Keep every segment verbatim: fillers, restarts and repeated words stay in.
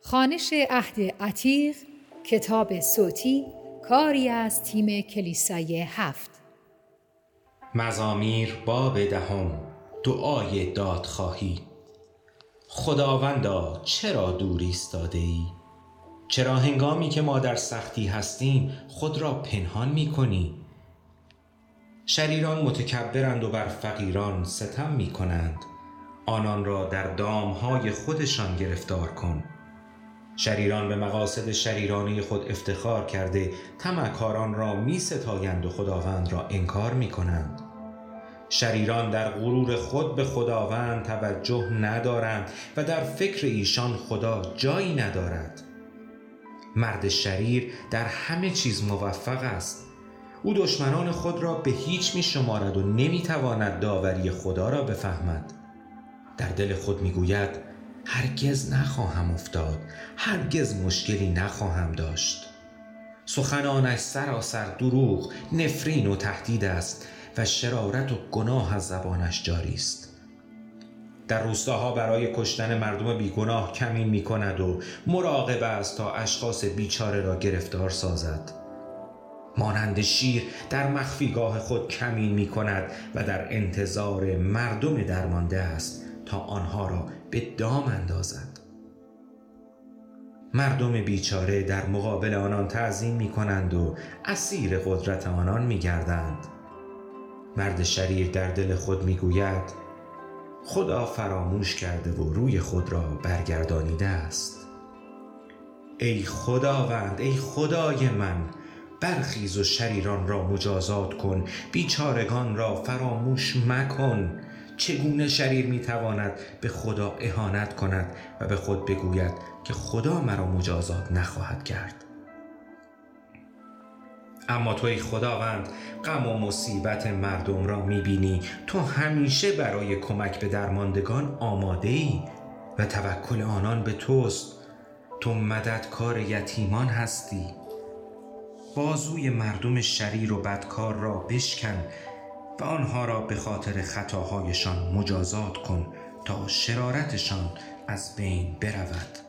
خوانش عهد عتیق، کتاب صوتی، کاری از تیم کلیسای هفت. مزامیر باب دهم. دعای دادخواهی. خداوندا چرا دور ایستاده ای؟ چرا هنگامی که ما در سختی هستیم خود را پنهان می کنی؟ شریران متکبرند و بر فقیران ستم می کنند. آنان را در دامهای خودشان گرفتار کن. شریران به مقاصد شریرانه خود افتخار کرده طمعکاران را می ستایند و خداوند را انکار می کنند. شریران در غرور خود به خداوند توجه ندارند و در فکر ایشان خدا جایی ندارد. مرد شریر در همه چیز موفق است. او دشمنان خود را به هیچ می شمارد و نمی تواند داوری خدا را بفهمد. در دل خود می گوید هرگز نخواهم افتاد، هرگز مشکلی نخواهم داشت. سخنانش سراسر دروغ، نفرین و تهدید است و شرارت و گناه از زبانش جاری است. در روستاها برای کشتن مردم بیگناه کمین می کند و مراقب است تا اشخاص بیچاره را گرفتار سازد. مانند شیر در مخفیگاه خود کمین می کند و در انتظار مردم درمانده است تا آنها را به دام اندازد. مردم بیچاره در مقابل آنان تعظیم می کنند و اسیر قدرت آنان می گردند. مرد شریر در دل خود می گوید خدا فراموش کرده و روی خود را برگردانیده است. ای خداوند، ای خدای من، برخیز و شریران را مجازات کن، بیچارگان را فراموش مکن. چگونه شریر میتواند به خدا اهانت کند و به خود بگوید که خدا مرا مجازات نخواهد کرد؟ اما تو ای خداوند غم و مصیبت مردم را میبینی. تو همیشه برای کمک به درماندگان آماده ای و توکل آنان به توست. تو مددکار یتیمان هستی. بازوی مردم شریر و بدکار را بشکن و آنها را به خاطر خطاهایشان مجازات کن تا شرارتشان از بین برود.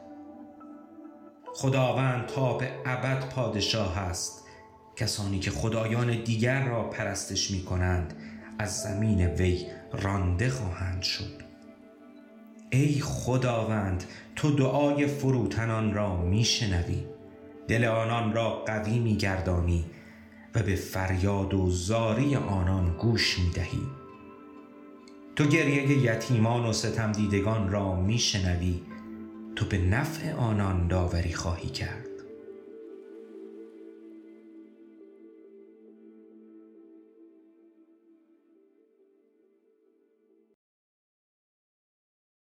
خداوند تا به ابد پادشاه است. کسانی که خدایان دیگر را پرستش می کنند از زمین وی رانده خواهند شد. ای خداوند، تو دعای فروتنان را می شنوی، دل آنان را قوی می گردانی و به فریاد و زاری آنان گوش می دهی. تو گریه یتیمان و ستم دیدگان را می شنوی. تو به نفع آنان داوری خواهی کرد.